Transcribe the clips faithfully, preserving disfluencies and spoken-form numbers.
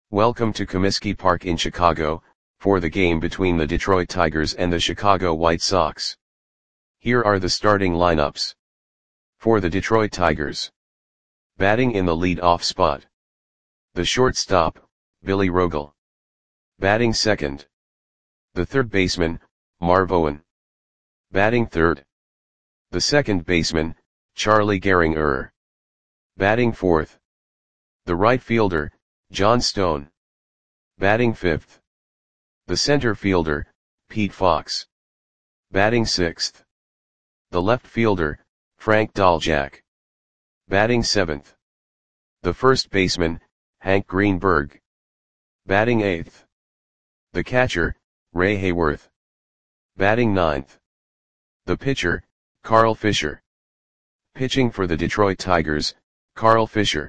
Welcome to Comiskey Park in Chicago, for the game between the Detroit Tigers and the Chicago White Sox. Here are the starting lineups. For the Detroit Tigers. Batting in the lead-off spot. The shortstop, Billy Rogel. Batting second. The third baseman, Marv Owen. Batting third. The second baseman, Charlie Gehringer. Batting fourth. The right fielder, John Stone. Batting fifth. The center fielder, Pete Fox. Batting sixth. The left fielder, Frank Daljak. Batting seventh. The first baseman, Hank Greenberg. Batting eighth. The catcher, Ray Hayworth. Batting ninth. The pitcher, Carl Fisher. Pitching for the Detroit Tigers, Carl Fisher.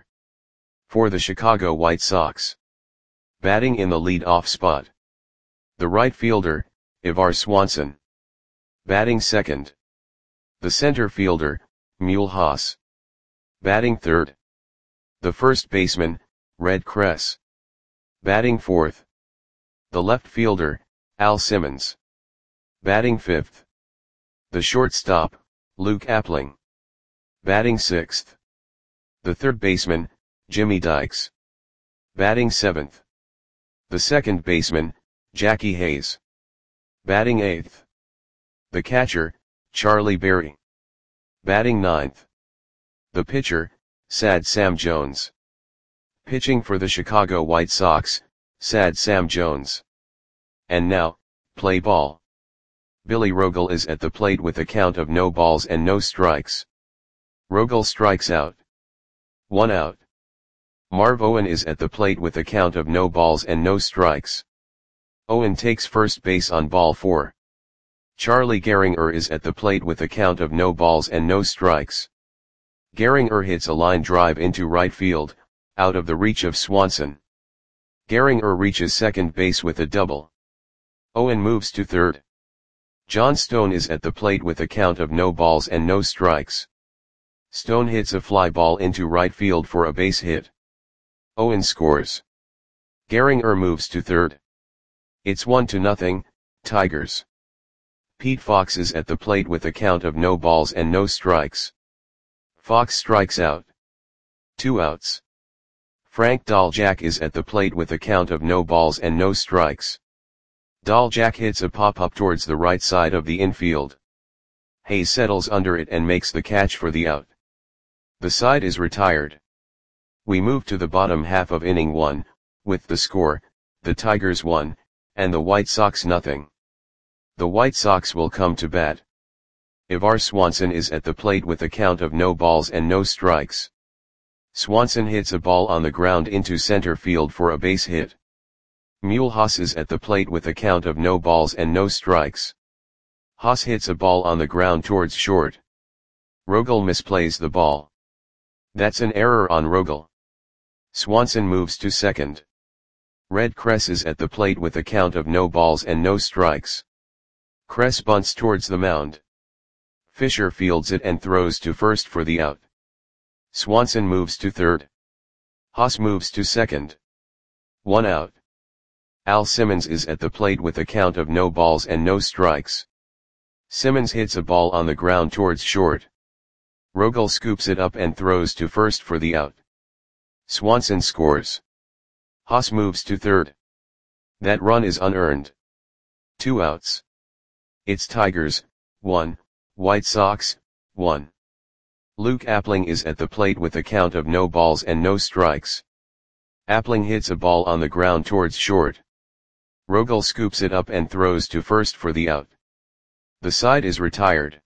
For the Chicago White Sox. Batting in the lead-off spot. The right fielder, Ivar Swanson. Batting second. The center fielder, Mule Haas. Batting third. The first baseman, Red Kress. Batting fourth. The left fielder, Al Simmons. Batting fifth. The shortstop, Luke Appling. Batting sixth. The third baseman, Jimmy Dykes. Batting seventh. The second baseman, Jackie Hayes. Batting eighth. The catcher, Charlie Berry. Batting ninth. The pitcher, Sad Sam Jones. Pitching for the Chicago White Sox, Sad Sam Jones. And now, play ball. Billy Rogel is at the plate with a count of no balls and no strikes. Rogel strikes out. One out. Marv Owen is at the plate with a count of no balls and no strikes. Owen takes first base on ball four. Charlie Gehringer is at the plate with a count of no balls and no strikes. Gehringer hits a line drive into right field, out of the reach of Swanson. Gehringer reaches second base with a double. Owen moves to third. John Stone is at the plate with a count of no balls and no strikes. Stone hits a fly ball into right field for a base hit. Owen scores. Gehringer moves to third. It's one to nothing, Tigers. Pete Fox is at the plate with a count of no balls and no strikes. Fox strikes out. Two outs. Frank Daljak is at the plate with a count of no balls and no strikes. Daljak hits a pop-up towards the right side of the infield. Hayes settles under it and makes the catch for the out. The side is retired. We move to the bottom half of inning one, with the score, the Tigers one, and the White Sox nothing. The White Sox will come to bat. Ivar Swanson is at the plate with a count of no balls and no strikes. Swanson hits a ball on the ground into center field for a base hit. Mule Haas is at the plate with a count of no balls and no strikes. Haas hits a ball on the ground towards short. Rogel misplays the ball. That's an error on Rogel. Swanson moves to second. Red Kress is at the plate with a count of no balls and no strikes. Kress bunts towards the mound. Fisher fields it and throws to first for the out. Swanson moves to third. Haas moves to second. One out. Al Simmons is at the plate with a count of no balls and no strikes. Simmons hits a ball on the ground towards short. Rogel scoops it up and throws to first for the out. Swanson scores. Haas moves to third. That run is unearned. Two outs. It's Tigers, one, White Sox, one. Luke Appling is at the plate with a count of no balls and no strikes. Appling hits a ball on the ground towards short. Rogel scoops it up and throws to first for the out. The side is retired.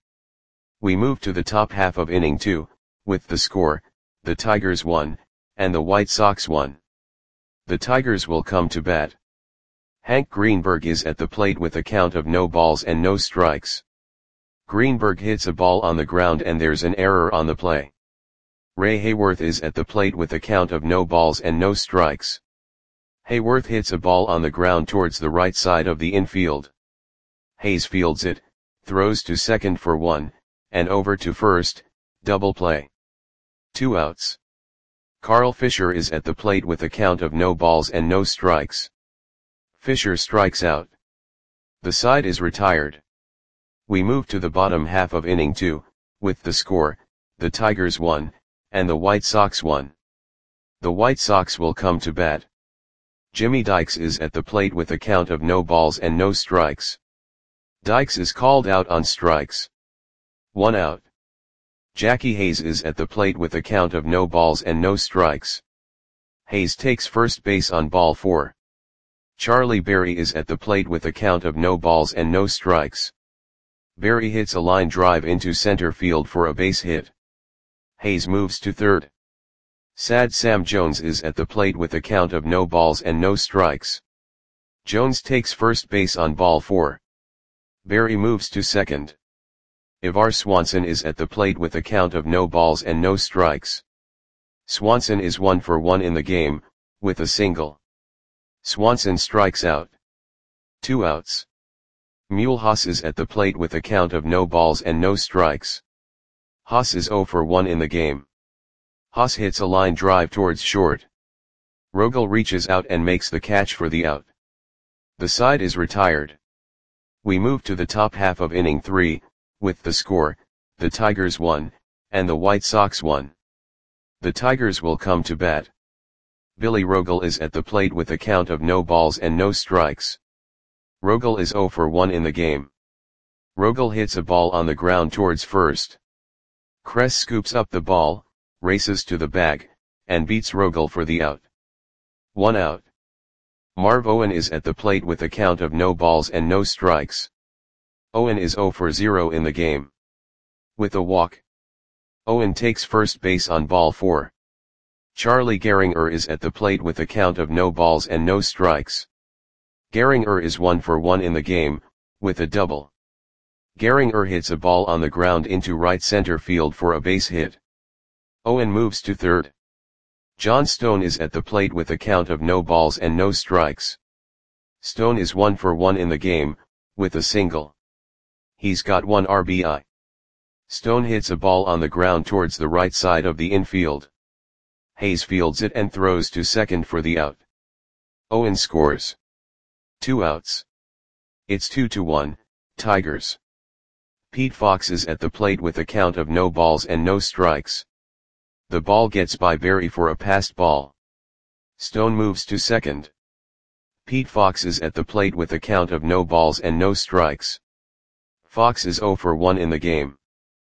We move to the top half of inning two, with the score, the Tigers one, and the White Sox one. The Tigers will come to bat. Hank Greenberg is at the plate with a count of no balls and no strikes. Greenberg hits a ball on the ground and there's an error on the play. Ray Hayworth is at the plate with a count of no balls and no strikes. Hayworth hits a ball on the ground towards the right side of the infield. Hayes fields it, throws to second for one, and over to first, double play. Two outs. Carl Fisher is at the plate with a count of no balls and no strikes. Fisher strikes out. The side is retired. We move to the bottom half of inning two, with the score, the Tigers won, and the White Sox won. The White Sox will come to bat. Jimmy Dykes is at the plate with a count of no balls and no strikes. Dykes is called out on strikes. One out. Jackie Hayes is at the plate with a count of no balls and no strikes. Hayes takes first base on ball four. Charlie Berry is at the plate with a count of no balls and no strikes. Berry hits a line drive into center field for a base hit. Hayes moves to third. Sad Sam Jones is at the plate with a count of no balls and no strikes. Jones takes first base on ball four. Berry moves to second. Ivar Swanson is at the plate with a count of no balls and no strikes. Swanson is one for one in the game, with a single. Swanson strikes out. Two outs. Mulhouse is at the plate with a count of no balls and no strikes. Haas is zero for one in the game. Haas hits a line drive towards short. Rogel reaches out and makes the catch for the out. The side is retired. We move to the top half of inning three, with the score, the Tigers won, and the White Sox won. The Tigers will come to bat. Billy Rogel is at the plate with a count of no balls and no strikes. Rogel is zero for one in the game. Rogel hits a ball on the ground towards first. Kress scoops up the ball, races to the bag, and beats Rogel for the out. One out. Marv Owen is at the plate with a count of no balls and no strikes. Owen is zero for zero in the game. With a walk. Owen takes first base on ball four. Charlie Gehringer is at the plate with a count of no balls and no strikes. Gehringer is one for one in the game, with a double. Gehringer hits a ball on the ground into right center field for a base hit. Owen moves to third. John Stone is at the plate with a count of no balls and no strikes. Stone is one for one in the game, with a single. He's got one R B I. Stone hits a ball on the ground towards the right side of the infield. Hayes fields it and throws to second for the out. Owen scores. Two outs. It's two to one, Tigers. Pete Fox is at the plate with a count of no balls and no strikes. The ball gets by Berry for a passed ball. Stone moves to second. Pete Fox is at the plate with a count of no balls and no strikes. Fox is zero for one in the game.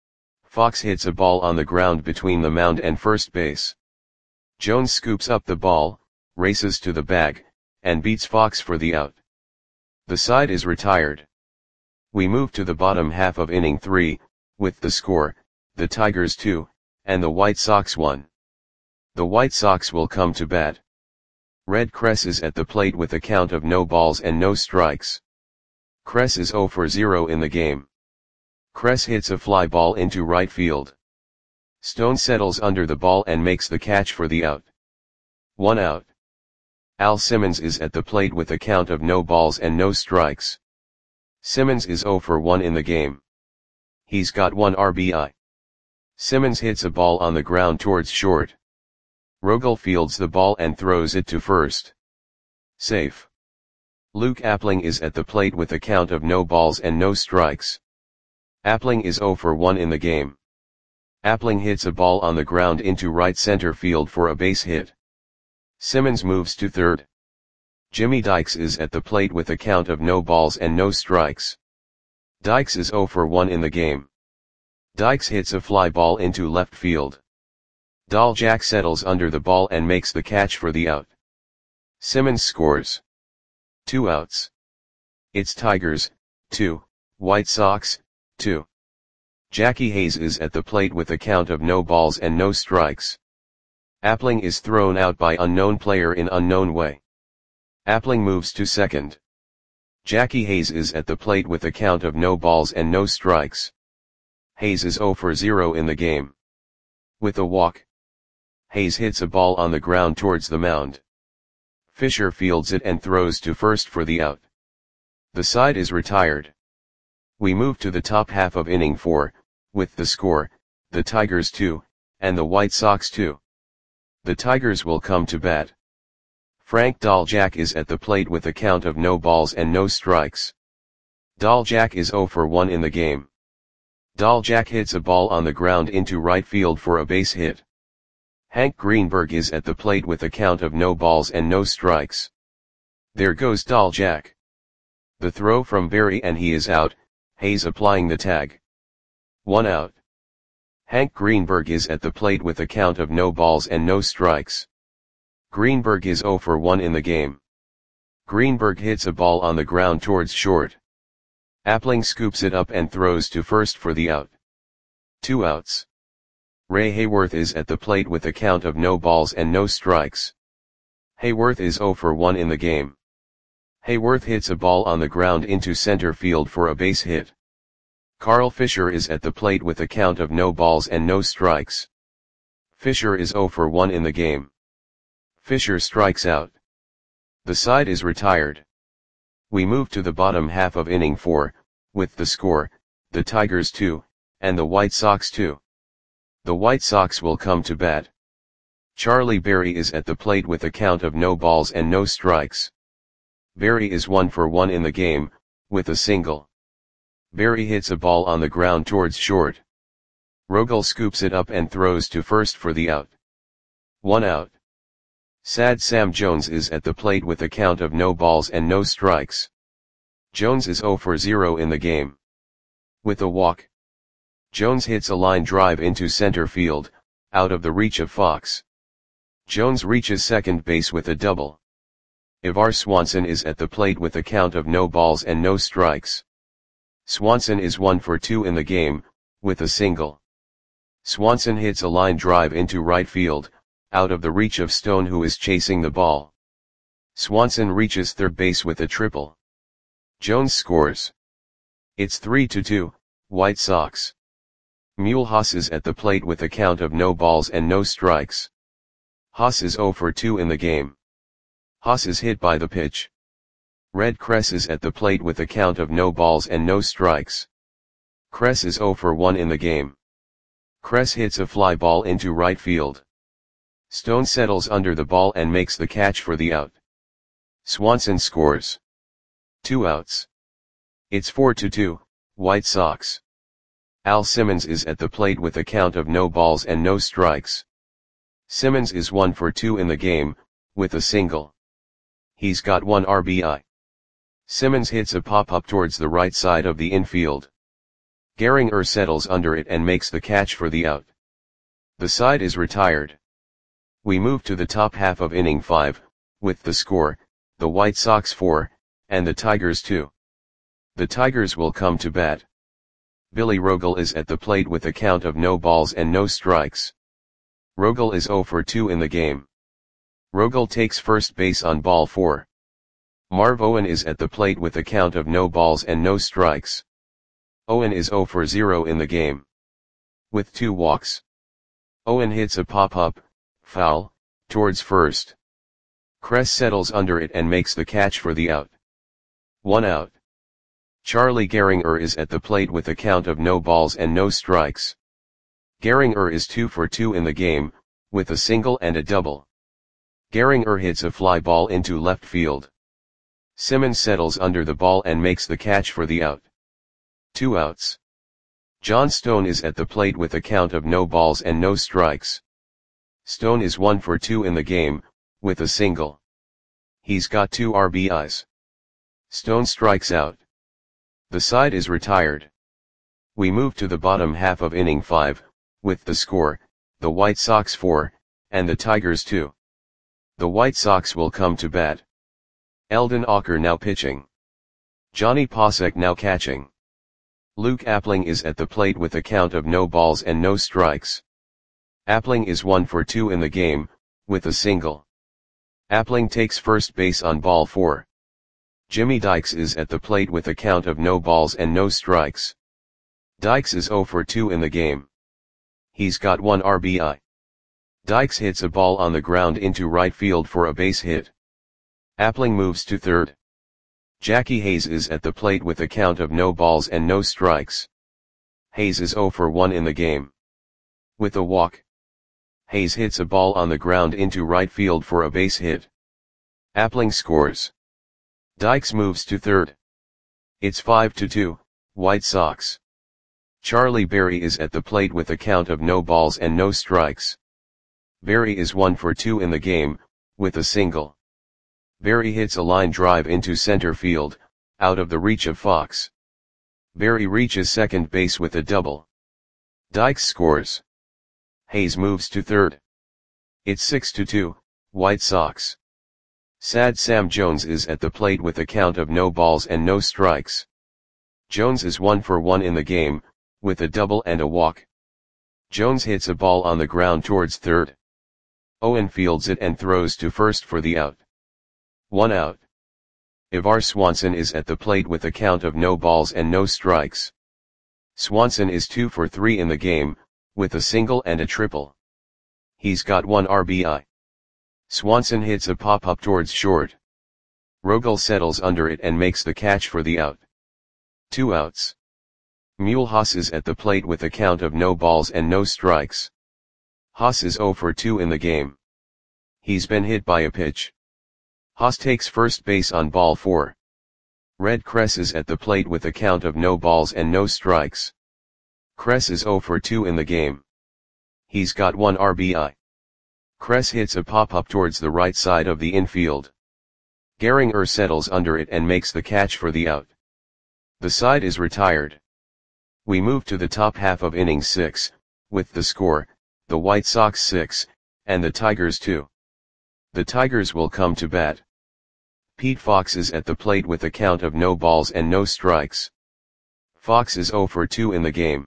Fox hits a ball on the ground between the mound and first base. Jones scoops up the ball, races to the bag, and beats Fox for the out. The side is retired. We move to the bottom half of inning three, with the score, the Tigers two, and the White Sox one. The White Sox will come to bat. Red Kress is at the plate with a count of no balls and no strikes. Kress is zero for zero in the game. Kress hits a fly ball into right field. Stone settles under the ball and makes the catch for the out. One out. Al Simmons is at the plate with a count of no balls and no strikes. Simmons is zero for one in the game. He's got one R B I. Simmons hits a ball on the ground towards short. Rogel fields the ball and throws it to first. Safe. Luke Appling is at the plate with a count of no balls and no strikes. Appling is zero for one in the game. Appling hits a ball on the ground into right center field for a base hit. Simmons moves to third. Jimmy Dykes is at the plate with a count of no balls and no strikes. Dykes is zero for one in the game. Dykes hits a fly ball into left field. Dahljack settles under the ball and makes the catch for the out. Simmons scores. Two outs. It's Tigers, two, White Sox, two. Jackie Hayes is at the plate with a count of no balls and no strikes. Appling is thrown out by unknown player in unknown way. Appling moves to second. Jackie Hayes is at the plate with a count of no balls and no strikes. Hayes is zero for zero in the game. With a walk. Hayes hits a ball on the ground towards the mound. Fisher fields it and throws to first for the out. The side is retired. We move to the top half of inning four, with the score, the Tigers two, and the White Sox two. The Tigers will come to bat. Frank Dahljack is at the plate with a count of no balls and no strikes. Dahljack is zero for one in the game. Dahljack hits a ball on the ground into right field for a base hit. Hank Greenberg is at the plate with a count of no balls and no strikes. There goes Dahljack. The throw from Berry and he is out, Hayes applying the tag. One out. Hank Greenberg is at the plate with a count of no balls and no strikes. Greenberg is zero for one in the game. Greenberg hits a ball on the ground towards short. Appling scoops it up and throws to first for the out. Two outs. Ray Hayworth is at the plate with a count of no balls and no strikes. Hayworth is zero for one in the game. Hayworth hits a ball on the ground into center field for a base hit. Carl Fisher is at the plate with a count of no balls and no strikes. Fisher is zero for one in the game. Fisher strikes out. The side is retired. We move to the bottom half of inning four, with the score, the Tigers two, and the White Sox two. The White Sox will come to bat. Charlie Berry is at the plate with a count of no balls and no strikes. Berry is one for one in the game, with a single. Berry hits a ball on the ground towards short. Rogel scoops it up and throws to first for the out. One out. Sad Sam Jones is at the plate with a count of no balls and no strikes. Jones is zero for zero in the game. With a walk. Jones hits a line drive into center field, out of the reach of Fox. Jones reaches second base with a double. Ivar Swanson is at the plate with a count of no balls and no strikes. Swanson is one for two in the game, with a single. Swanson hits a line drive into right field, out of the reach of Stone who is chasing the ball. Swanson reaches third base with a triple. Jones scores. It's three to two, White Sox. Mulhouse is at the plate with a count of no balls and no strikes. Haas is zero for two in the game. Haas is hit by the pitch. Red Kress is at the plate with a count of no balls and no strikes. Kress is zero for one in the game. Kress hits a fly ball into right field. Stone settles under the ball and makes the catch for the out. Swanson scores. Two outs. It's four to two, White Sox. Al Simmons is at the plate with a count of no balls and no strikes. Simmons is one for two in the game, with a single. He's got one R B I. Simmons hits a pop-up towards the right side of the infield. Gehringer settles under it and makes the catch for the out. The side is retired. We move to the top half of inning five, with the score, the White Sox four, and the Tigers two. The Tigers will come to bat. Billy Rogel is at the plate with a count of no balls and no strikes. Rogel is zero for two in the game. Rogel takes first base on ball four. Marv Owen is at the plate with a count of no balls and no strikes. Owen is zero for zero in the game. With two walks. Owen hits a pop-up, foul, towards first. Kress settles under it and makes the catch for the out. One out. Charlie Gehringer is at the plate with a count of no balls and no strikes. Gehringer is two for two in the game, with a single and a double. Gehringer hits a fly ball into left field. Simmons settles under the ball and makes the catch for the out. Two outs. John Stone is at the plate with a count of no balls and no strikes. Stone is one for two in the game, with a single. He's got two R B Is. Stone strikes out. The side is retired. We move to the bottom half of inning five, with the score, the White Sox four, and the Tigers two. The White Sox will come to bat. Eldon Auker now pitching. Johnny Posek now catching. Luke Appling is at the plate with a count of no balls and no strikes. Appling is one for two in the game, with a single. Appling takes first base on ball four. Jimmy Dykes is at the plate with a count of no balls and no strikes. Dykes is zero for two in the game. He's got one R B I. Dykes hits a ball on the ground into right field for a base hit. Appling moves to third. Jackie Hayes is at the plate with a count of no balls and no strikes. Hayes is zero for one in the game. With a walk. Hayes hits a ball on the ground into right field for a base hit. Appling scores. Dykes moves to third. It's five to two, White Sox. Charlie Berry is at the plate with a count of no balls and no strikes. Berry is one for two in the game, with a single. Berry hits a line drive into center field, out of the reach of Fox. Berry reaches second base with a double. Dykes scores. Hayes moves to third. It's six to two, White Sox. Sad Sam Jones is at the plate with a count of no balls and no strikes. Jones is one for one in the game, with a double and a walk. Jones hits a ball on the ground towards third. Owen fields it and throws to first for the out. One out. Ivar Swanson is at the plate with a count of no balls and no strikes. Swanson is two for three in the game, with a single and a triple. He's got one R B I. Swanson hits a pop-up towards short. Rogel settles under it and makes the catch for the out. Two outs. Mulhouse is at the plate with a count of no balls and no strikes. Haas is zero for two in the game. He's been hit by a pitch. Haas takes first base on ball four. Red Kress is at the plate with a count of no balls and no strikes. Kress is zero for two in the game. He's got one R B I. Kress hits a pop-up towards the right side of the infield. Gehringer settles under it and makes the catch for the out. The side is retired. We move to the top half of inning six, with the score, the White Sox six, and the Tigers two. The Tigers will come to bat. Pete Fox is at the plate with a count of no balls and no strikes. Fox is zero for two in the game.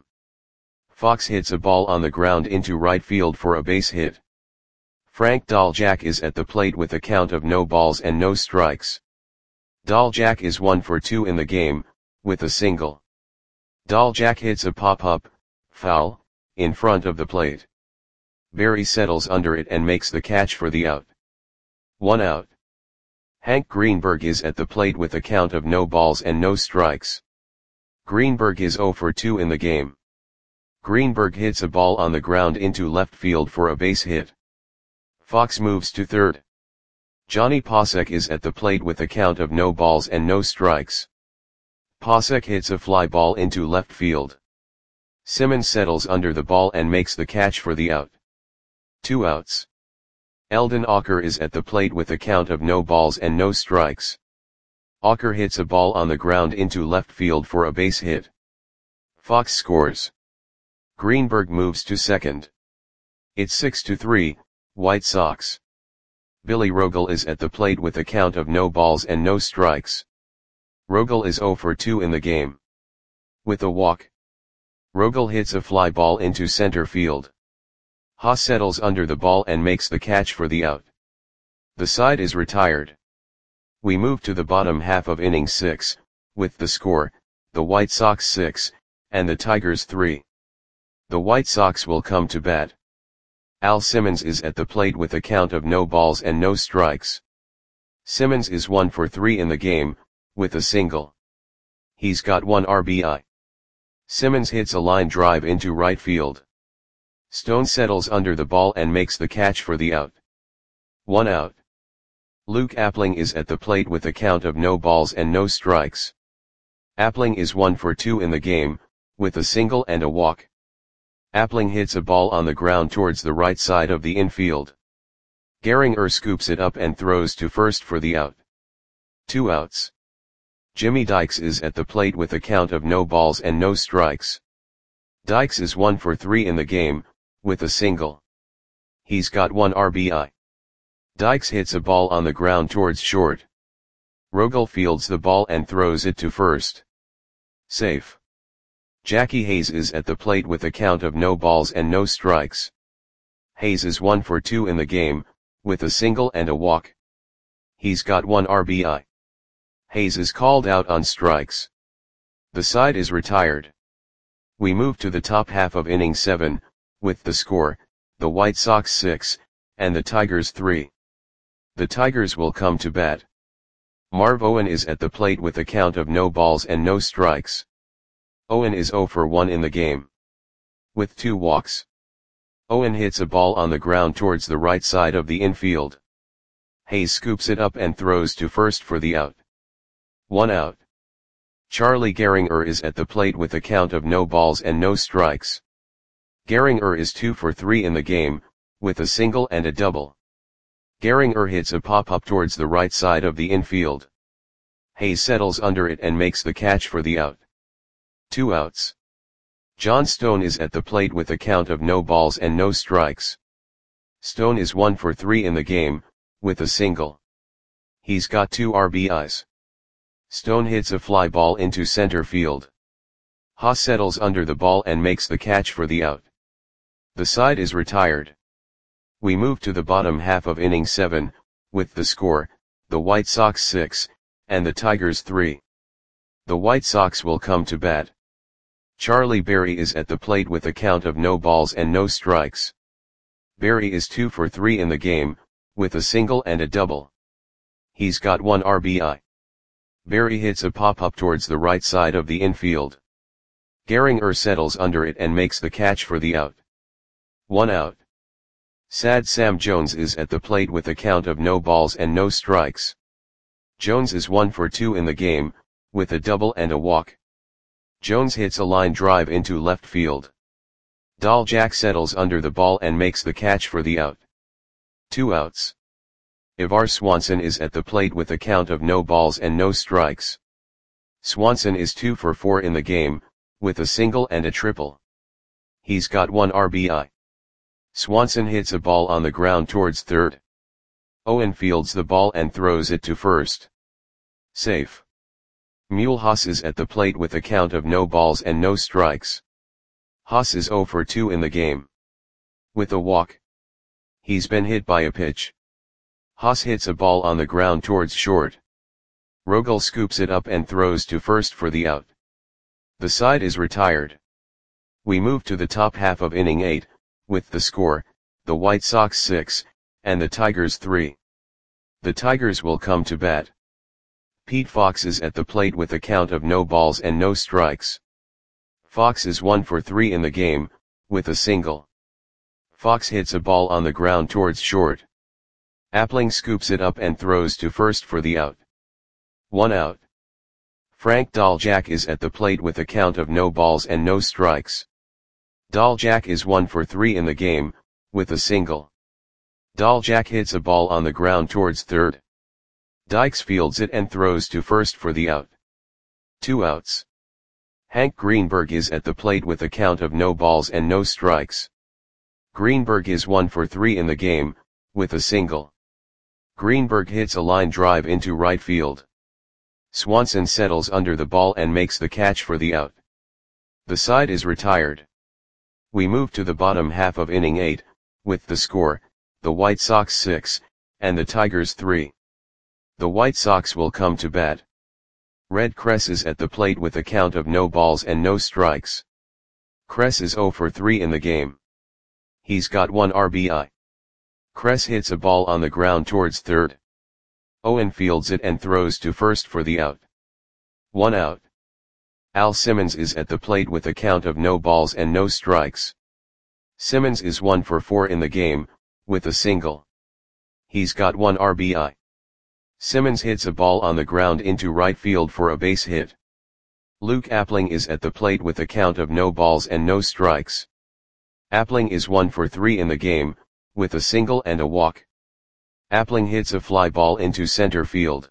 Fox hits a ball on the ground into right field for a base hit. Frank Dahljack is at the plate with a count of no balls and no strikes. Dahljack is one for two in the game, with a single. Dahljack hits a pop-up, foul, in front of the plate. Berry settles under it and makes the catch for the out. One out. Hank Greenberg is at the plate with a count of no balls and no strikes. Greenberg is zero for two in the game. Greenberg hits a ball on the ground into left field for a base hit. Fox moves to third. Johnny Posek is at the plate with a count of no balls and no strikes. Posek hits a fly ball into left field. Simmons settles under the ball and makes the catch for the out. Two outs. Eldon Auker is at the plate with a count of no balls and no strikes. Auker hits a ball on the ground into left field for a base hit. Fox scores. Greenberg moves to second. It's six to three, White Sox. Billy Rogel is at the plate with a count of no balls and no strikes. Rogel is zero for two in the game. With a walk. Rogel hits a fly ball into center field. Haas settles under the ball and makes the catch for the out. The side is retired. We move to the bottom half of inning six, with the score, the White Sox six, and the Tigers three. The White Sox will come to bat. Al Simmons is at the plate with a count of no balls and no strikes. Simmons is one for three in the game, with a single. He's got one R B I. Simmons hits a line drive into right field. Stone settles under the ball and makes the catch for the out. One out. Luke Appling is at the plate with a count of no balls and no strikes. Appling is one for two in the game, with a single and a walk. Appling hits a ball on the ground towards the right side of the infield. Gehringer scoops it up and throws to first for the out. Two outs. Jimmy Dykes is at the plate with a count of no balls and no strikes. Dykes is one for three in the game, with a single. He's got one R B I. Dykes hits a ball on the ground towards short. Rogel fields the ball and throws it to first. Safe. Jackie Hayes is at the plate with a count of no balls and no strikes. Hayes is one for two in the game, with a single and a walk. He's got one R B I. Hayes is called out on strikes. The side is retired. We move to the top half of inning seven, with the score, the White Sox six, and the Tigers three. The Tigers will come to bat. Marv Owen is at the plate with a count of no balls and no strikes. Owen is zero for one in the game. With two walks. Owen hits a ball on the ground towards the right side of the infield. Hayes scoops it up and throws to first for the out. One out. Charlie Gehringer is at the plate with a count of no balls and no strikes. Gehringer is two for three in the game, with a single and a double. Gehringer hits a pop-up towards the right side of the infield. Hayes settles under it and makes the catch for the out. Two outs. John Stone is at the plate with a count of no balls and no strikes. Stone is one for three in the game, with a single. He's got two R B Is. Stone hits a fly ball into center field. Haas settles under the ball and makes the catch for the out. The side is retired. We move to the bottom half of inning seven, with the score, the White Sox six, and the Tigers three. The White Sox will come to bat. Charlie Berry is at the plate with a count of no balls and no strikes. Berry is two for three in the game, with a single and a double. He's got one R B I. Berry hits a pop-up towards the right side of the infield. Gehringer settles under it and makes the catch for the out. One out. Sad Sam Jones is at the plate with a count of no balls and no strikes. Jones is one for two in the game, with a double and a walk. Jones hits a line drive into left field. Dahljack settles under the ball and makes the catch for the out. Two outs. Ivar Swanson is at the plate with a count of no balls and no strikes. Swanson is two for four in the game, with a single and a triple. He's got one R B I. Swanson hits a ball on the ground towards third. Owen fields the ball and throws it to first. Safe. Mule Haas is at the plate with a count of no balls and no strikes. Haas is zero for two in the game. With a walk. He's been hit by a pitch. Haas hits a ball on the ground towards short. Rogel scoops it up and throws to first for the out. The side is retired. We move to the top half of inning eight, with the score, the White Sox six, and the Tigers three. The Tigers will come to bat. Pete Fox is at the plate with a count of no balls and no strikes. Fox is one for three in the game, with a single. Fox hits a ball on the ground towards short. Appling scoops it up and throws to first for the out. One out. Frank Dahljack is at the plate with a count of no balls and no strikes. Dahljack is one for three in the game, with a single. Dahljack hits a ball on the ground towards third. Dykes fields it and throws to first for the out. Two outs. Hank Greenberg is at the plate with a count of no balls and no strikes. Greenberg is one for three in the game, with a single. Greenberg hits a line drive into right field. Swanson settles under the ball and makes the catch for the out. The side is retired. We move to the bottom half of inning eight, with the score, the White Sox six, and the Tigers three. The White Sox will come to bat. Red Kress is at the plate with a count of no balls and no strikes. Kress is zero for three in the game. He's got one R B I. Kress hits a ball on the ground towards third. Owen fields it and throws to first for the out. One out. Al Simmons is at the plate with a count of no balls and no strikes. Simmons is one for four in the game, with a single. He's got one R B I. Simmons hits a ball on the ground into right field for a base hit. Luke Appling is at the plate with a count of no balls and no strikes. Appling is one for three in the game, with a single and a walk. Appling hits a fly ball into center field.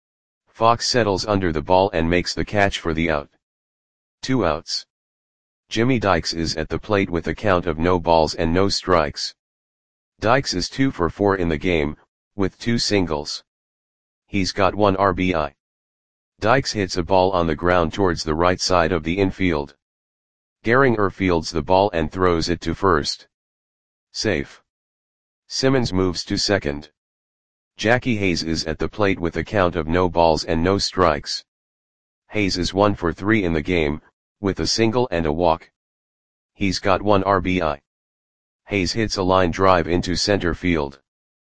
Fox settles under the ball and makes the catch for the out. Two outs. Jimmy Dykes is at the plate with a count of no balls and no strikes. Dykes is two for four in the game, with two singles. He's got one R B I. Dykes hits a ball on the ground towards the right side of the infield. Gehringer fields the ball and throws it to first. Safe. Simmons moves to second. Jackie Hayes is at the plate with a count of no balls and no strikes. Hayes is one for three in the game, with a single and a walk. He's got one R B I. Hayes hits a line drive into center field.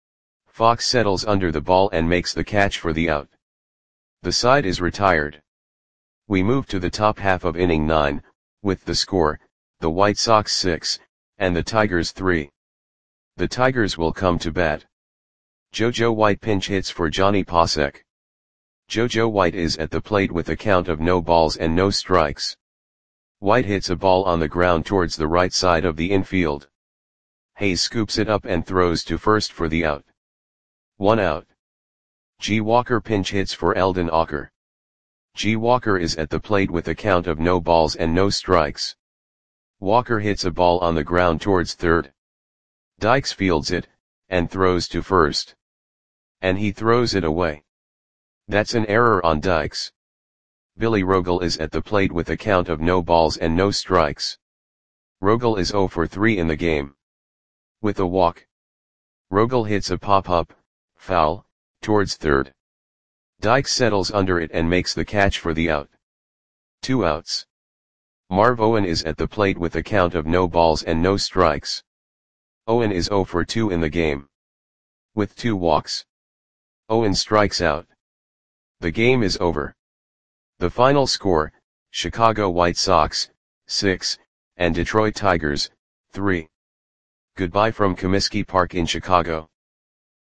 Fox settles under the ball and makes the catch for the out. The side is retired. We move to the top half of inning nine, with the score, the White Sox six, and the Tigers three. The Tigers will come to bat. JoJo White pinch hits for Johnny Pasek. JoJo White is at the plate with a count of no balls and no strikes. White hits a ball on the ground towards the right side of the infield. Hayes scoops it up and throws to first for the out. One out. G. Walker pinch hits for Eldon Walker. G. Walker is at the plate with a count of no balls and no strikes. Walker hits a ball on the ground towards third. Dykes fields it, and throws to first. And he throws it away. That's an error on Dykes. Billy Rogel is at the plate with a count of no balls and no strikes. Rogel is zero for three in the game. With a walk. Rogel hits a pop-up, foul, towards third. Dykes settles under it and makes the catch for the out. Two outs. Marv Owen is at the plate with a count of no balls and no strikes. Owen is zero for two in the game. With two walks. Owen strikes out. The game is over. The final score, Chicago White Sox, six, and Detroit Tigers, three. Goodbye from Comiskey Park in Chicago.